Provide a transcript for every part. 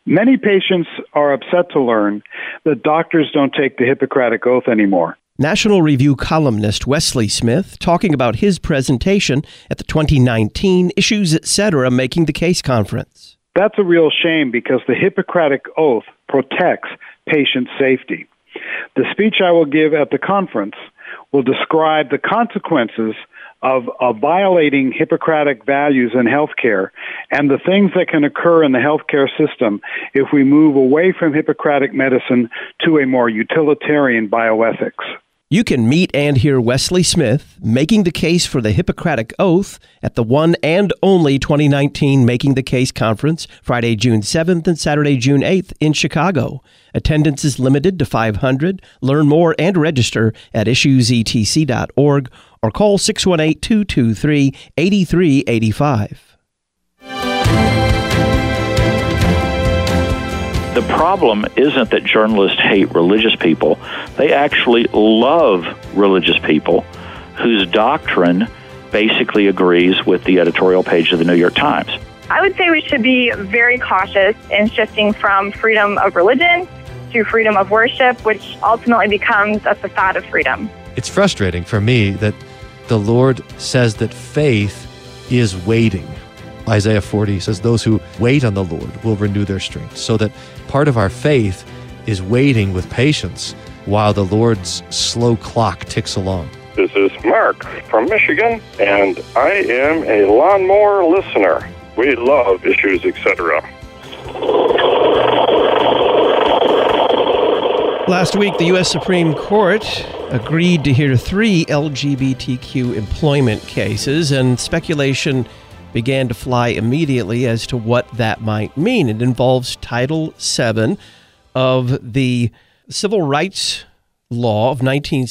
Many patients are upset to learn that doctors don't take the Hippocratic Oath anymore. National Review columnist Wesley Smith talking about his presentation at the 2019 Issues Etc. Making the Case conference. That's a real shame because the Hippocratic Oath protects patient safety. The speech I will give at the conference will describe the consequences of violating Hippocratic values in healthcare and the things that can occur in the healthcare system if we move away from Hippocratic medicine to a more utilitarian bioethics. You can meet and hear Wesley Smith making the case for the Hippocratic Oath at the one and only 2019 Making the Case conference, Friday, June 7th and Saturday, June 8th in Chicago. Attendance is limited to 500. Learn more and register at issuesetc.org or call 618-223-8385. The problem isn't that journalists hate religious people. They actually love religious people whose doctrine basically agrees with the editorial page of the New York Times. I would say we should be very cautious in shifting from freedom of religion to freedom of worship, which ultimately becomes a facade of freedom. It's frustrating for me that the Lord says that faith is waiting. Isaiah 40 says, those who wait on the Lord will renew their strength. So that part of our faith is waiting with patience while the Lord's slow clock ticks along. This is Mark from Michigan, and I am a lawnmower listener. We love Issues Etc. Last week, the U.S. Supreme Court agreed to hear 3 LGBTQ employment cases, and speculation began to fly immediately as to what that might mean. It involves Title VII of the Civil Rights Law of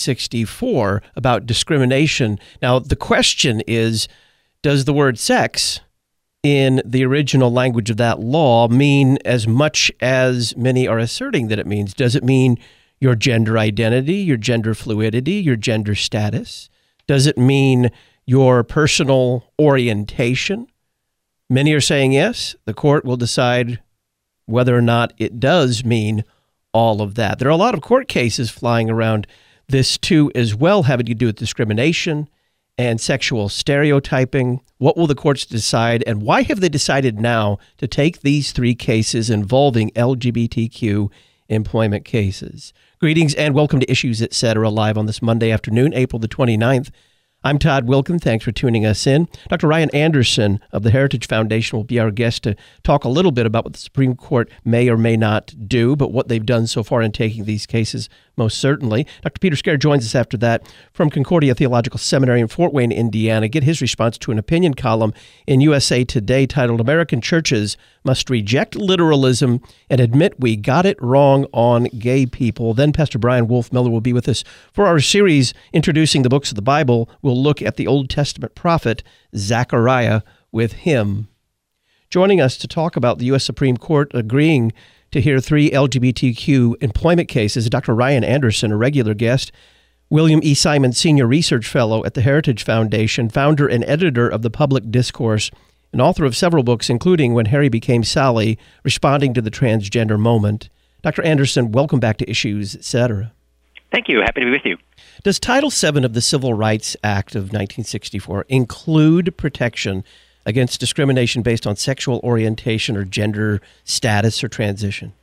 1964 about discrimination. Now, the question is, does the word sex in the original language of that law mean as much as many are asserting that it means? Does it mean your gender identity, your gender fluidity, your gender status? Does it mean your personal orientation? Many are saying yes. The court will decide whether or not it does mean all of that. There are a lot of court cases flying around this too as well, having to do with discrimination and sexual stereotyping. What will the courts decide, and why have they decided now to take these 3 cases involving LGBTQ employment cases? Greetings and welcome to Issues Etc. live on this Monday afternoon, April the 29th. I'm Todd Wilken. Thanks for tuning us in. Dr. Ryan Anderson of the Heritage Foundation will be our guest to talk a little bit about what the Supreme Court may or may not do, but what they've done so far in taking these cases, most certainly. Dr. Peter Scair joins us after that from Concordia Theological Seminary in Fort Wayne, Indiana. Get his response to an opinion column in USA Today titled American Churches Must Reject Literalism and Admit We Got It Wrong on Gay People. Then Pastor Brian Wolf-Miller will be with us for our series introducing the books of the Bible. We'll look at the Old Testament prophet Zechariah with him. Joining us to talk about the U.S. Supreme Court agreeing to hear 3 LGBTQ employment cases, Dr. Ryan Anderson, a regular guest, William E. Simon, Senior Research Fellow at the Heritage Foundation, founder and editor of The Public Discourse, and author of several books, including When Harry Became Sally, Responding to the Transgender Moment. Dr. Anderson, welcome back to Issues Etc. Thank you. Happy to be with you. Does Title VII of the Civil Rights Act of 1964 include protection against discrimination based on sexual orientation or gender status or transition?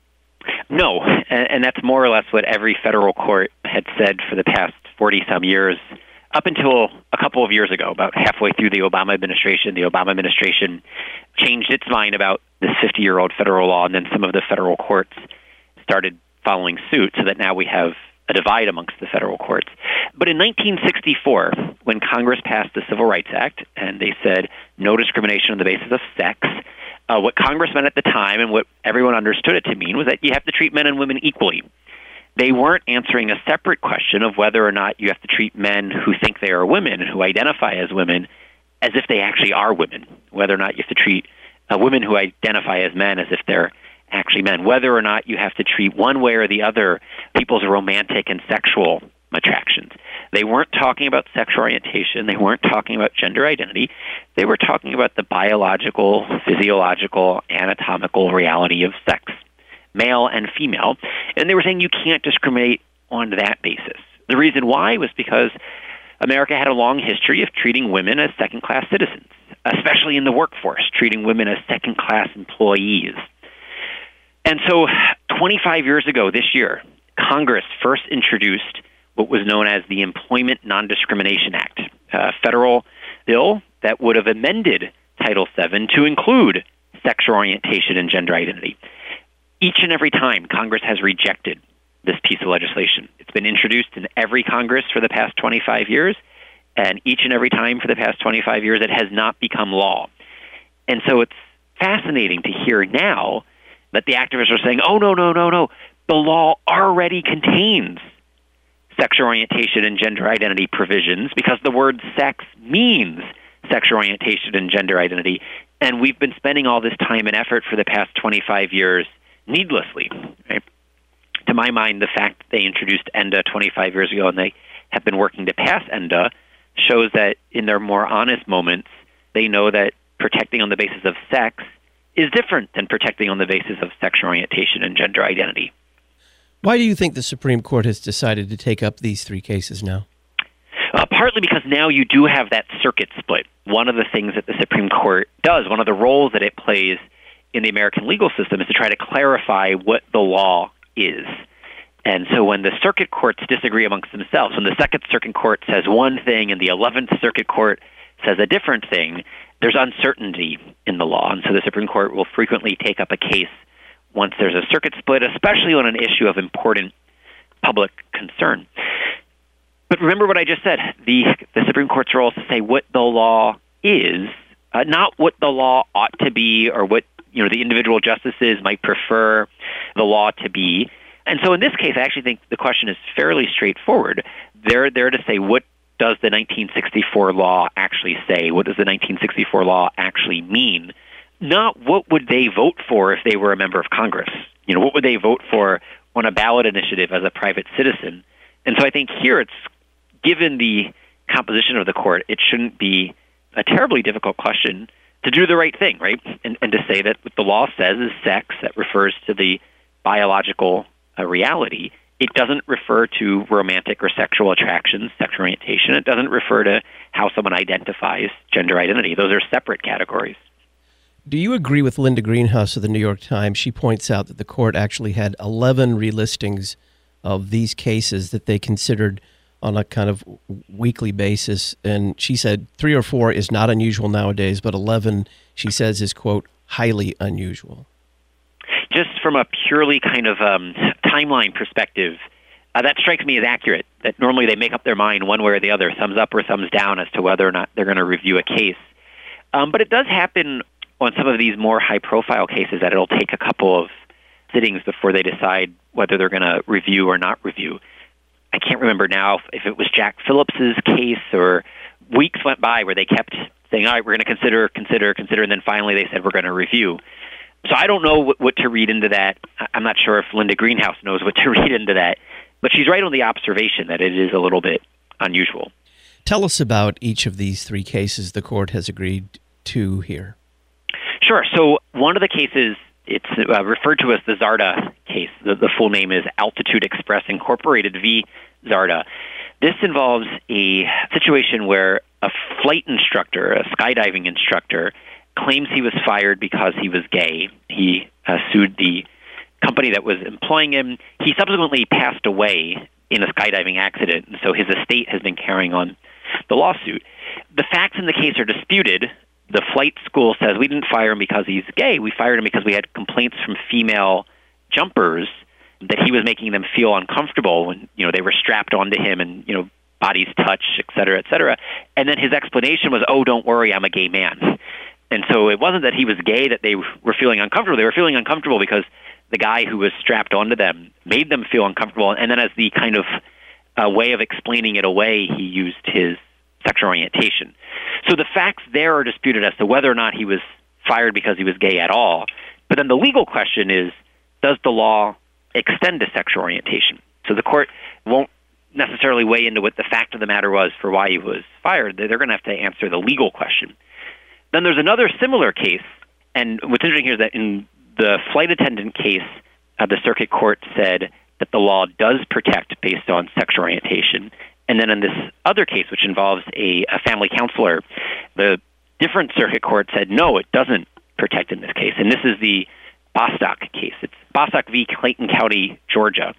No, and that's more or less what every federal court had said for the past 40-some years, up until a couple of years ago, about halfway through the Obama administration. The Obama administration changed its mind about this 50-year-old federal law, and then some of the federal courts started following suit, so that now we have a divide amongst the federal courts. But in 1964, when Congress passed the Civil Rights Act, and they said no discrimination on the basis of sex, what Congress meant at the time, and what everyone understood it to mean, was that you have to treat men and women equally. They weren't answering a separate question of whether or not you have to treat men who think they are women and who identify as women as if they actually are women, whether or not you have to treat women who identify as men as if they're actually men, whether or not you have to treat one way or the other people's romantic and sexual attractions. They weren't talking about sexual orientation. They weren't talking about gender identity. They were talking about the biological, physiological, anatomical reality of sex, male and female. And they were saying you can't discriminate on that basis. The reason why was because America had a long history of treating women as second-class citizens, especially in the workforce, treating women as second-class employees. And so 25 years ago this year, Congress first introduced what was known as the Employment Non-Discrimination Act, a federal bill that would have amended Title VII to include sexual orientation and gender identity. Each and every time, Congress has rejected this piece of legislation. It's been introduced in every Congress for the past 25 years, and each and every time for the past 25 years, it has not become law. And so it's fascinating to hear now that the activists are saying, oh, no, the law already contains sexual orientation and gender identity provisions because the word sex means sexual orientation and gender identity, and we've been spending all this time and effort for the past 25 years needlessly. Right? To my mind, the fact that they introduced ENDA 25 years ago and they have been working to pass ENDA shows that in their more honest moments, they know that protecting on the basis of sex is different than protecting on the basis of sexual orientation and gender identity. Why do you think the Supreme Court has decided to take up these three cases now? Partly because now you do have that circuit split. One of the things that the Supreme Court does, one of the roles that it plays in the American legal system is to try to clarify what the law is. And so when the circuit courts disagree amongst themselves, when the Second Circuit Court says one thing and the 11th Circuit Court says a different thing, there's uncertainty in the law. And so the Supreme Court will frequently take up a case once there's a circuit split, especially on an issue of important public concern. But remember what I just said. The Supreme Court's role is to say what the law is, not what the law ought to be or what the individual justices might prefer the law to be. And so in this case, I actually think the question is fairly straightforward. They're there to say, what does the 1964 law actually say? What does the 1964 law actually mean? Not what would they vote for if they were a member of Congress. What would they vote for on a ballot initiative as a private citizen? And so I think here it's, given the composition of the court, it shouldn't be a terribly difficult question to do the right thing, right? And to say that what the law says is sex, that refers to the biological reality. It doesn't refer to romantic or sexual attractions, sexual orientation. It doesn't refer to how someone identifies, gender identity. Those are separate categories. Do you agree with Linda Greenhouse of the New York Times? She points out that the court actually had 11 relistings of these cases that they considered on a kind of weekly basis. And she said 3 or 4 is not unusual nowadays, but 11, she says, is, quote, highly unusual. Just from a purely kind of timeline perspective, that strikes me as accurate, that normally they make up their mind one way or the other, thumbs up or thumbs down as to whether or not they're going to review a case. But it does happen on some of these more high-profile cases that it'll take a couple of sittings before they decide whether they're going to review or not review. I can't remember now if it was Jack Phillips's case or weeks went by where they kept saying, all right, we're going to consider, and then finally they said we're going to review. So I don't know what to read into that. I'm not sure if Linda Greenhouse knows what to read into that, but she's right on the observation that it is a little bit unusual. Tell us about each of these 3 cases the court has agreed to here. Sure. So one of the cases, it's referred to as the Zarda case. The full name is Altitude Express Incorporated v. Zarda. This involves a situation where a flight instructor, a skydiving instructor, claims he was fired because he was gay. He sued the company that was employing him. He subsequently passed away in a skydiving accident, and so his estate has been carrying on the lawsuit. The facts in the case are disputed. The flight school says we didn't fire him because he's gay. We fired him because we had complaints from female jumpers that he was making them feel uncomfortable when they were strapped onto him and bodies touched, et cetera, et cetera. And then his explanation was, "Oh, don't worry, I'm a gay man." And so it wasn't that he was gay that they were feeling uncomfortable. They were feeling uncomfortable because the guy who was strapped onto them made them feel uncomfortable. And then as the kind of way of explaining it away, he used his sexual orientation. So the facts there are disputed as to whether or not he was fired because he was gay at all. But then the legal question is, does the law extend to sexual orientation? So the court won't necessarily weigh into what the fact of the matter was for why he was fired. They're going to have to answer the legal question. Then there's another similar case, and what's interesting here is that in the flight attendant case, the circuit court said that the law does protect based on sexual orientation. And then in this other case, which involves a family counselor, the different circuit court said, no, it doesn't protect in this case. And this is the Bostock case. It's Bostock v. Clayton County, Georgia.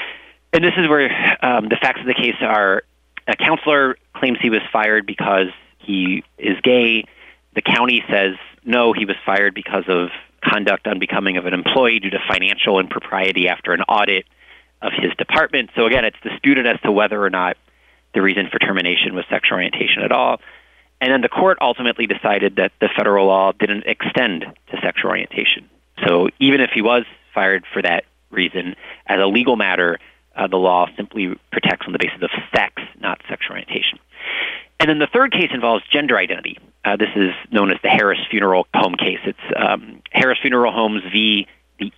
And this is where the facts of the case are a counselor claims he was fired because he is gay. The county says, no, he was fired because of conduct unbecoming of an employee due to financial impropriety after an audit of his department. So again, it's disputed as to whether or not the reason for termination was sexual orientation at all. And then the court ultimately decided that the federal law didn't extend to sexual orientation. So even if he was fired for that reason, as a legal matter, the law simply protects on the basis of sex, not sexual orientation. And then the third case involves gender identity. This is known as the Harris Funeral Home case. It's Harris Funeral Homes v. the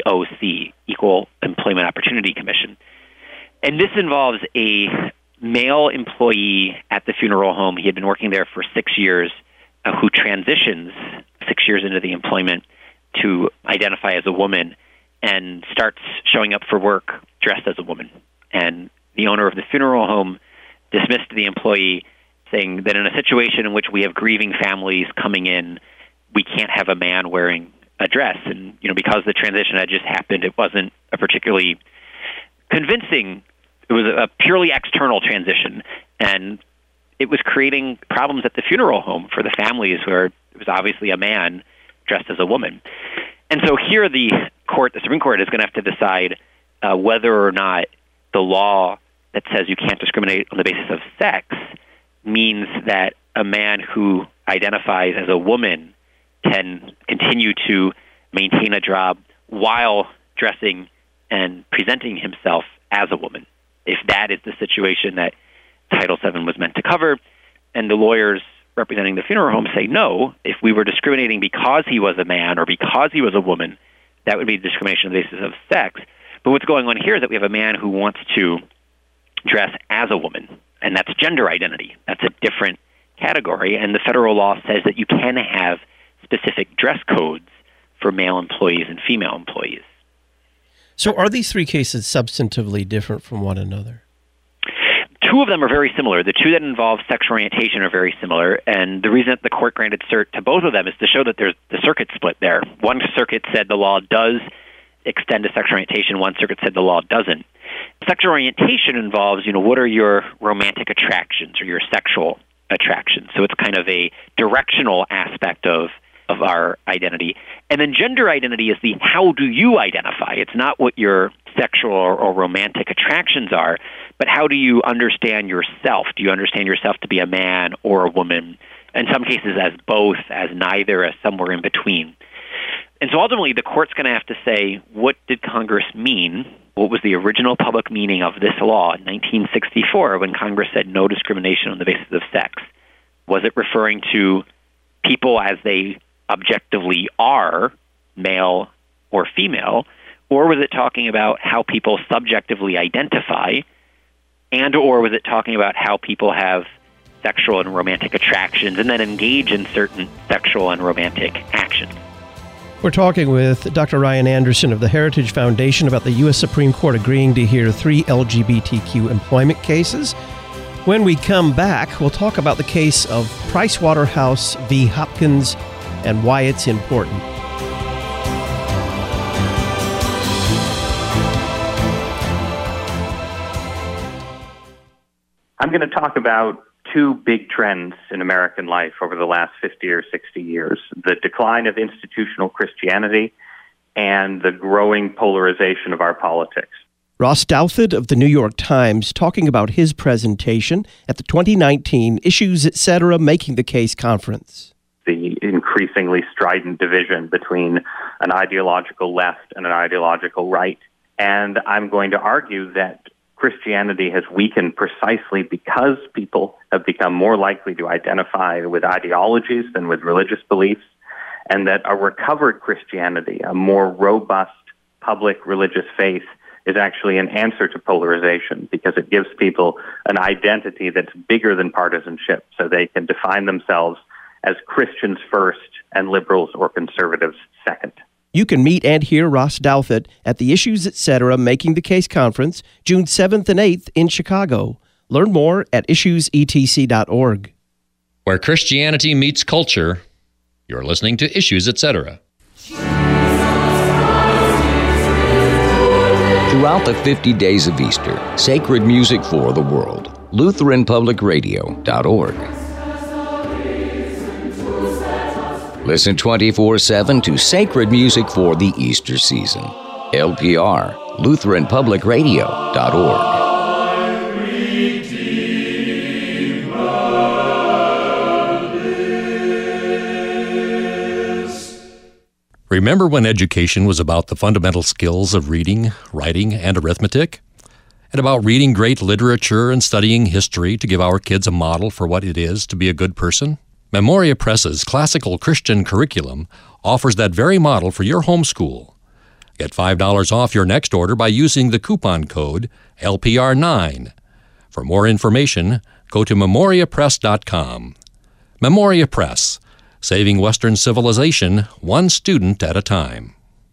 EEOC, Equal Employment Opportunity Commission. And this involves a male employee at the funeral home. He had been working there for 6 years, who transitions 6 years into the employment to identify as a woman and starts showing up for work dressed as a woman. And the owner of the funeral home dismissed the employee, saying that in a situation in which we have grieving families coming in, we can't have a man wearing a dress. And, because the transition had just happened, it wasn't a particularly convincing. It was a purely external transition, and it was creating problems at the funeral home for the families where it was obviously a man dressed as a woman. And so here the Supreme Court, is going to have to decide whether or not the law that says you can't discriminate on the basis of sex means that a man who identifies as a woman can continue to maintain a job while dressing and presenting himself as a woman, if that is the situation that Title VII was meant to cover. And the lawyers representing the funeral home say, no, if we were discriminating because he was a man or because he was a woman, that would be discrimination on the basis of sex. But what's going on here is that we have a man who wants to dress as a woman, and that's gender identity. That's a different category, and the federal law says that you can have specific dress codes for male employees and female employees. So are these three cases substantively different from one another? Two of them are very similar. The two that involve sexual orientation are very similar, and the reason that the court granted cert to both of them is to show that there's the circuit split there. One circuit said the law does extend to sexual orientation. One circuit said the law doesn't. Sexual orientation involves, what are your romantic attractions or your sexual attractions? So it's kind of a directional aspect of our identity. And then gender identity is the how do you identify? It's not what your sexual or romantic attractions are, but how do you understand yourself? Do you understand yourself to be a man or a woman? In some cases as both, as neither, as somewhere in between. And so ultimately the court's going to have to say, what did Congress mean? What was the original public meaning of this law in 1964 when Congress said no discrimination on the basis of sex? Was it referring to people as they objectively are, male or female, or was it talking about how people subjectively identify, and or was it talking about how people have sexual and romantic attractions and then engage in certain sexual and romantic actions? We're talking with Dr. Ryan Anderson of the Heritage Foundation about the U.S. Supreme Court agreeing to hear 3 LGBTQ employment cases. When we come back, we'll talk about the case of Pricewaterhouse v. Hopkins and why it's important. I'm going to talk about two big trends in American life over the last 50 or 60 years, the decline of institutional Christianity and the growing polarization of our politics. Ross Douthat of the New York Times talking about his presentation at the 2019 Issues, Etc. Making the Case conference. The increasingly strident division between an ideological left and an ideological right. And I'm going to argue that Christianity has weakened precisely because people have become more likely to identify with ideologies than with religious beliefs, and that a recovered Christianity, a more robust public religious faith, is actually an answer to polarization because it gives people an identity that's bigger than partisanship, so they can define themselves as Christians first and liberals or conservatives second. You can meet and hear Ross Douthat at the Issues Etc. Making the Case Conference, June 7th and 8th in Chicago. Learn more at issuesetc.org. Where Christianity meets culture, you're listening to Issues Etc. Throughout the 50 days of Easter, sacred music for the world. LutheranPublicRadio.org. Listen 24/7 to sacred music for the Easter season. LPR, LutheranPublicRadio.org. Remember when education was about the fundamental skills of reading, writing, and arithmetic? And about reading great literature and studying history to give our kids a model for what it is to be a good person? Memoria Press's classical Christian curriculum offers that very model for your homeschool. Get $5 off your next order by using the coupon code LPR9. For more information, go to memoriapress.com. Memoria Press, saving Western civilization one student at a time.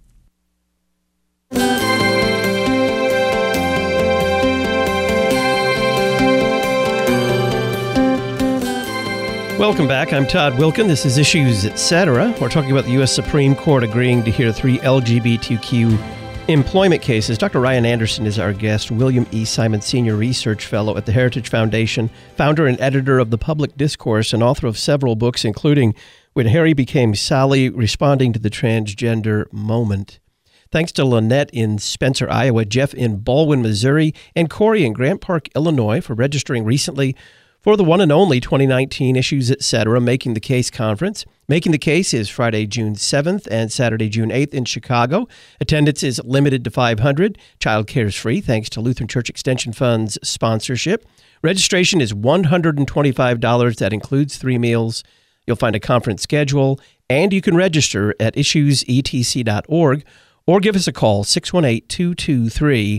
Welcome back. I'm Todd Wilkin. This is Issues Etc. We're talking about the U.S. Supreme Court agreeing to hear 3 LGBTQ employment cases. Dr. Ryan Anderson is our guest, William E. Simon Senior Research Fellow at the Heritage Foundation, founder and editor of The Public Discourse, and author of several books, including When Harry Became Sally, Responding to the Transgender Moment. Thanks to Lynette in Spencer, Iowa, Jeff in Baldwin, Missouri, and Corey in Grant Park, Illinois, for registering recently for the one and only 2019 Issues Etc. Making the Case Conference. Making the Case is Friday, June 7th and Saturday, June 8th in Chicago. Attendance is limited to 500. Childcare is free thanks to Lutheran Church Extension Fund's sponsorship. Registration is $125. That includes 3 meals. You'll find a conference schedule, and you can register at issuesetc.org or give us a call, 618-223-8385.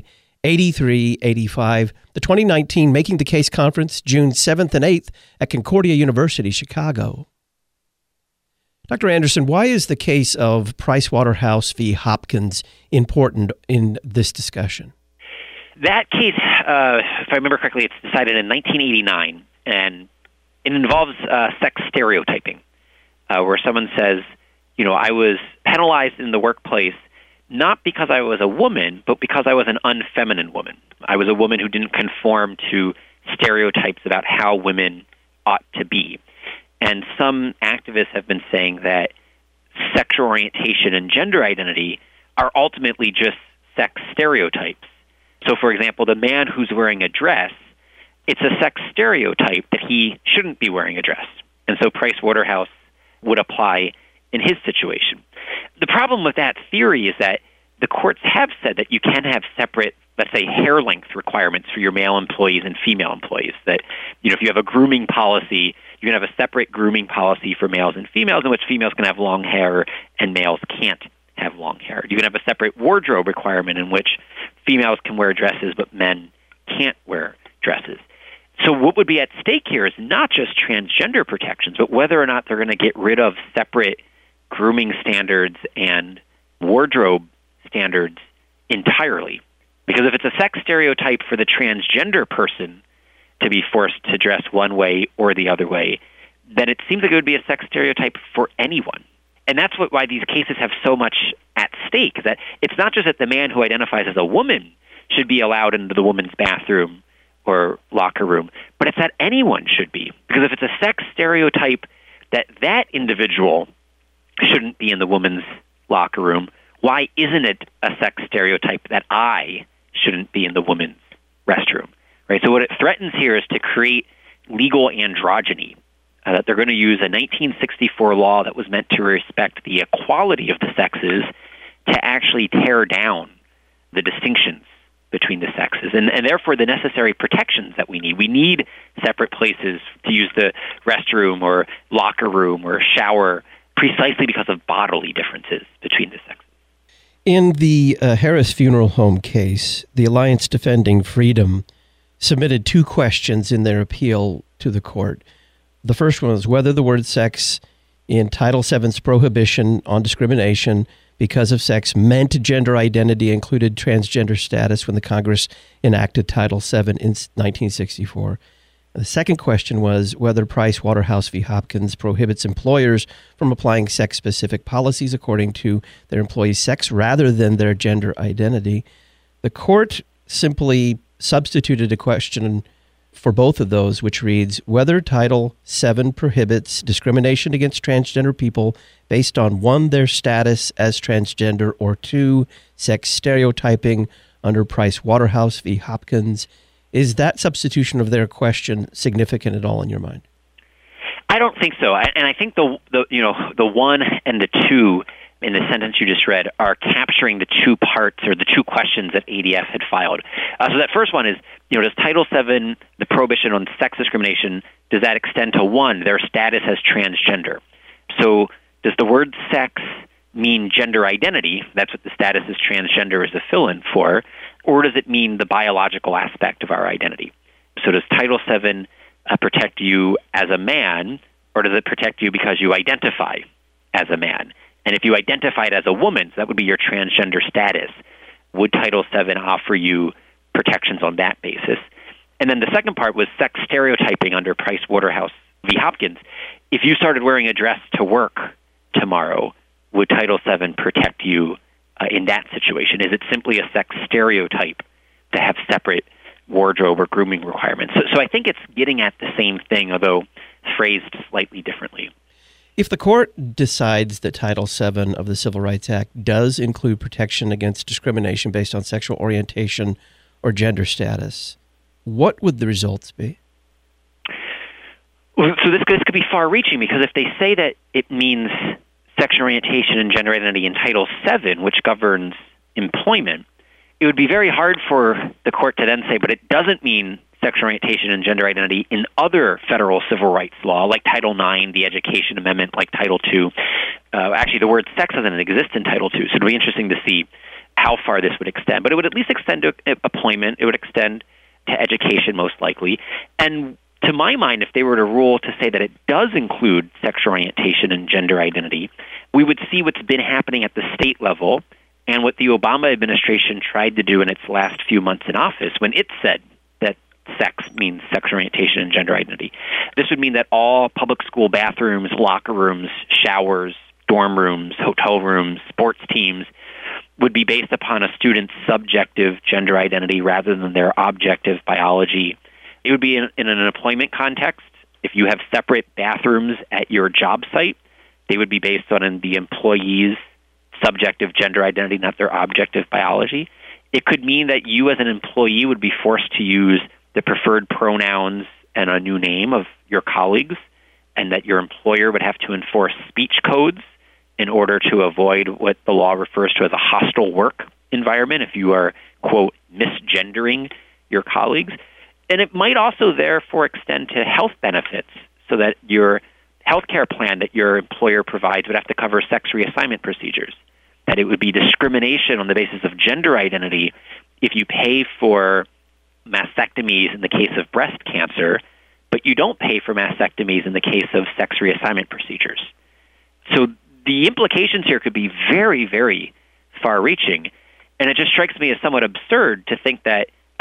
The 2019 Making the Case Conference, June 7th and 8th at Concordia University, Chicago. Dr. Anderson, why is the case of Pricewaterhouse v. Hopkins important in this discussion? That case, if I remember correctly, it's decided in 1989, and it involves sex stereotyping, where someone says, I was penalized in the workplace not because I was a woman, but because I was an unfeminine woman. I was a woman who didn't conform to stereotypes about how women ought to be. And some activists have been saying that sexual orientation and gender identity are ultimately just sex stereotypes. So, for example, the man who's wearing a dress, it's a sex stereotype that he shouldn't be wearing a dress. And so Pricewaterhouse would apply in his situation. The problem with that theory is that the courts have said that you can have separate, let's say, hair length requirements for your male employees and female employees. That, if you have a grooming policy, you can have a separate grooming policy for males and females in which females can have long hair and males can't have long hair. You can have a separate wardrobe requirement in which females can wear dresses but men can't wear dresses. So what would be at stake here is not just transgender protections, but whether or not they're going to get rid of separate grooming standards and wardrobe standards entirely. Because if it's a sex stereotype for the transgender person to be forced to dress one way or the other way, then it seems like it would be a sex stereotype for anyone. And that's why these cases have so much at stake, that it's not just that the man who identifies as a woman should be allowed into the woman's bathroom or locker room, but it's that anyone should be. Because if it's a sex stereotype that individual shouldn't be in the woman's locker room, why isn't it a sex stereotype that I shouldn't be in the woman's restroom? Right. So what it threatens here is to create legal androgyny, that they're going to use a 1964 law that was meant to respect the equality of the sexes to actually tear down the distinctions between the sexes, and therefore the necessary protections that we need. We need separate places to use the restroom or locker room or shower precisely because of bodily differences between the sexes. In the Harris Funeral Home case, the Alliance Defending Freedom submitted 2 questions in their appeal to the court. The first one was whether the word sex in Title VII's prohibition on discrimination because of sex meant gender identity, included transgender status when the Congress enacted Title VII in 1964. The second question was whether Price Waterhouse v. Hopkins prohibits employers from applying sex-specific policies according to their employees' sex rather than their gender identity. The court simply substituted a question for both of those, which reads whether Title VII prohibits discrimination against transgender people based on 1, their status as transgender, or 2, sex stereotyping under Price Waterhouse v. Hopkins. Is that substitution of their question significant at all in your mind? I don't think so. And I think the 1 and the 2 in the sentence you just read are capturing the 2 parts or the 2 questions that ADF had filed. So that first one is, does Title VII, the prohibition on sex discrimination, does that extend to 1, their status as transgender? So does the word sex mean gender identity? That's what the status as transgender is a fill-in for. Or does it mean the biological aspect of our identity? So does Title VII protect you as a man, or does it protect you because you identify as a man? And if you identified as a woman, so that would be your transgender status, would Title VII offer you protections on that basis? And then the second part was sex stereotyping under Price Waterhouse v. Hopkins. If you started wearing a dress to work tomorrow, would Title VII protect you in that situation? Is it simply a sex stereotype to have separate wardrobe or grooming requirements? So I think it's getting at the same thing, although phrased slightly differently. If the court decides that Title VII of the Civil Rights Act does include protection against discrimination based on sexual orientation or gender status, what would the results be? Well, so this could be far-reaching, because if they say that it means sexual orientation and gender identity in Title VII, which governs employment, it would be very hard for the court to then say, but it doesn't mean sexual orientation and gender identity in other federal civil rights law, like Title IX, the Education Amendment, like Title II. Actually, the word sex doesn't exist in Title II, so it would be interesting to see how far this would extend. But it would at least extend to employment. It would extend to education, most likely. And to my mind, if they were to rule to say that it does include sexual orientation and gender identity, we would see what's been happening at the state level and what the Obama administration tried to do in its last few months in office when it said that sex means sexual orientation and gender identity. This would mean that all public school bathrooms, locker rooms, showers, dorm rooms, hotel rooms, sports teams would be based upon a student's subjective gender identity rather than their objective biology. It would be in an employment context. If you have separate bathrooms at your job site, they would be based on the employee's subjective gender identity, not their objective biology. It could mean that you as an employee would be forced to use the preferred pronouns and a new name of your colleagues, and that your employer would have to enforce speech codes in order to avoid what the law refers to as a hostile work environment if you are, quote, misgendering your colleagues. And it might also therefore extend to health benefits, so that your health care plan that your employer provides would have to cover sex reassignment procedures, that it would be discrimination on the basis of gender identity if you pay for mastectomies in the case of breast cancer, but you don't pay for mastectomies in the case of sex reassignment procedures. So the implications here could be very, very far-reaching, and it just strikes me as somewhat absurd to think that a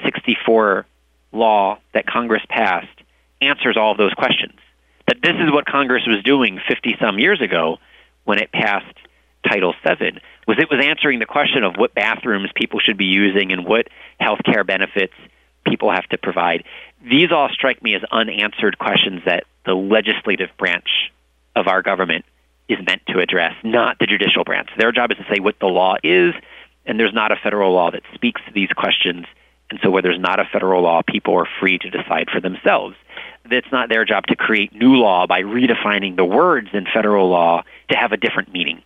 1964 law that Congress passed answers all of those questions. That this is what Congress was doing 50-some years ago when it passed Title VII, was it was answering the question of what bathrooms people should be using and what health care benefits people have to provide. These all strike me as unanswered questions that the legislative branch of our government is meant to address, not the judicial branch. Their job is to say what the law is, and there's not a federal law that speaks to these questions. And so where there's not a federal law, people are free to decide for themselves. It's not their job to create new law by redefining the words in federal law to have a different meaning.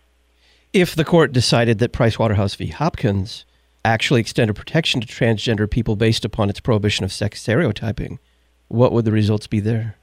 If the court decided that Price Waterhouse v. Hopkins actually extended protection to transgender people based upon its prohibition of sex stereotyping, what would the results be there?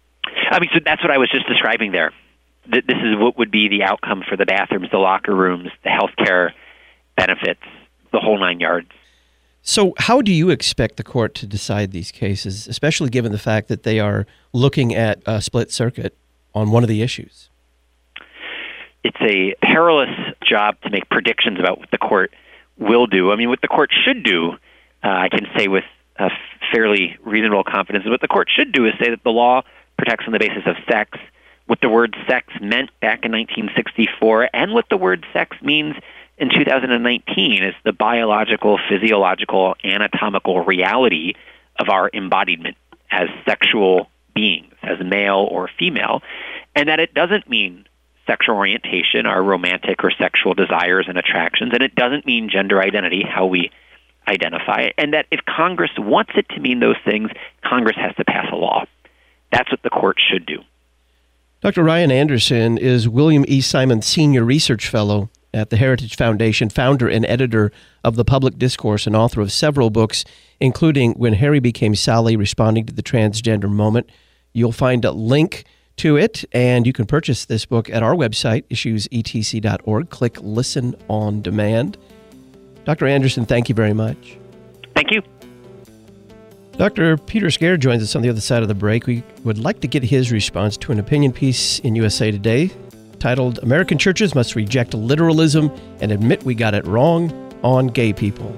I mean, so that's what I was just describing there. This is what would be the outcome for the bathrooms, the locker rooms, the health care benefits, the whole 9 yards. So how do you expect the court to decide these cases, especially given the fact that they are looking at a split circuit on one of the issues? It's a perilous job to make predictions about what the court will do. I mean, what the court should do, I can say with a fairly reasonable confidence, what the court should do is say that the law protects on the basis of sex, what the word sex meant back in 1964, and what the word sex means in 2019 is the biological, physiological, anatomical reality of our embodiment as sexual beings, as male or female, and that it doesn't mean sexual orientation, our romantic or sexual desires and attractions, and it doesn't mean gender identity, how we identify, and that if Congress wants it to mean those things, Congress has to pass a law. That's what the court should do. Dr. Ryan Anderson is William E. Simon Senior Research Fellow at the Heritage Foundation, founder and editor of The Public Discourse, and author of several books, including When Harry Became Sally, Responding to the Transgender Moment. You'll find a link to it, and you can purchase this book at our website, issuesetc.org. Click Listen on Demand. Dr. Anderson, thank you very much. Thank you. Dr. Peter Scare joins us on the other side of the break. We would like to get his response to an opinion piece in USA Today titled, American Churches Must Reject Literalism and Admit We Got It Wrong on Gay People.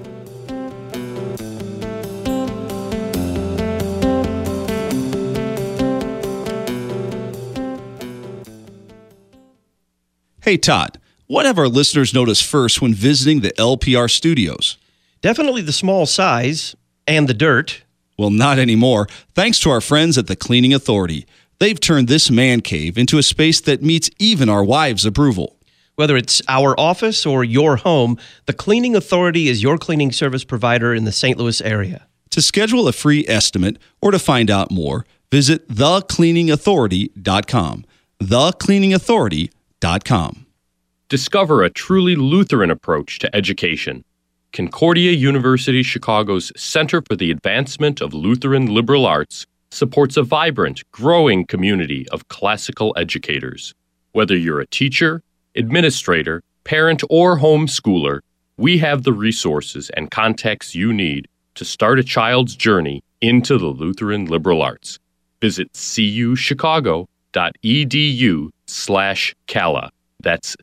Hey, Todd, what have our listeners noticed first when visiting the LPR studios? Definitely the small size and the dirt. Well, not anymore. Thanks to our friends at the Cleaning Authority. They've turned this man cave into a space that meets even our wives' approval. Whether it's our office or your home, the Cleaning Authority is your cleaning service provider in the St. Louis area. To schedule a free estimate or to find out more, visit thecleaningauthority.com. thecleaningauthority.com. Discover a truly Lutheran approach to education. Concordia University Chicago's Center for the Advancement of Lutheran Liberal Arts supports a vibrant, growing community of classical educators. Whether you're a teacher, administrator, parent, or homeschooler, we have the resources and contacts you need to start a child's journey into the Lutheran liberal arts. Visit cuchicago.edu/CALA. That's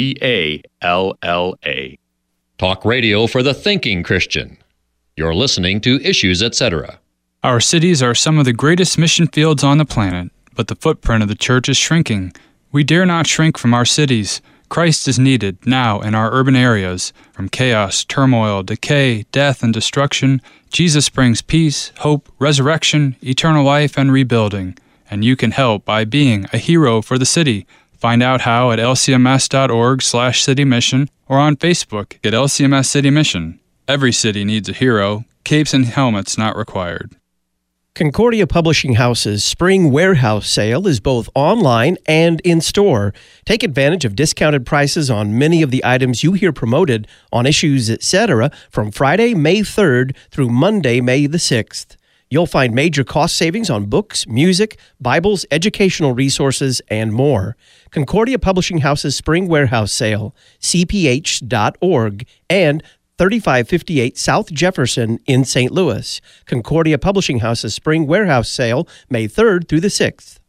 CALLA. Talk radio for the thinking Christian. You're listening to Issues, Etc. Our cities are some of the greatest mission fields on the planet, but the footprint of the church is shrinking. We dare not shrink from our cities. Christ is needed now in our urban areas. From chaos, turmoil, decay, death, and destruction, Jesus brings peace, hope, resurrection, eternal life, and rebuilding. And you can help by being a hero for the city. Find out how at lcms.org/citymission or on Facebook at LCMS City Mission. Every city needs a hero. Capes and helmets not required. Concordia Publishing House's Spring Warehouse Sale is both online and in-store. Take advantage of discounted prices on many of the items you hear promoted on Issues, Etc. from Friday, May 3rd through Monday, May the 6th. You'll find major cost savings on books, music, Bibles, educational resources, and more. Concordia Publishing House's Spring Warehouse Sale, cph.org, and 3558 South Jefferson in St. Louis. Concordia Publishing House's Spring Warehouse Sale, May 3rd through the 6th.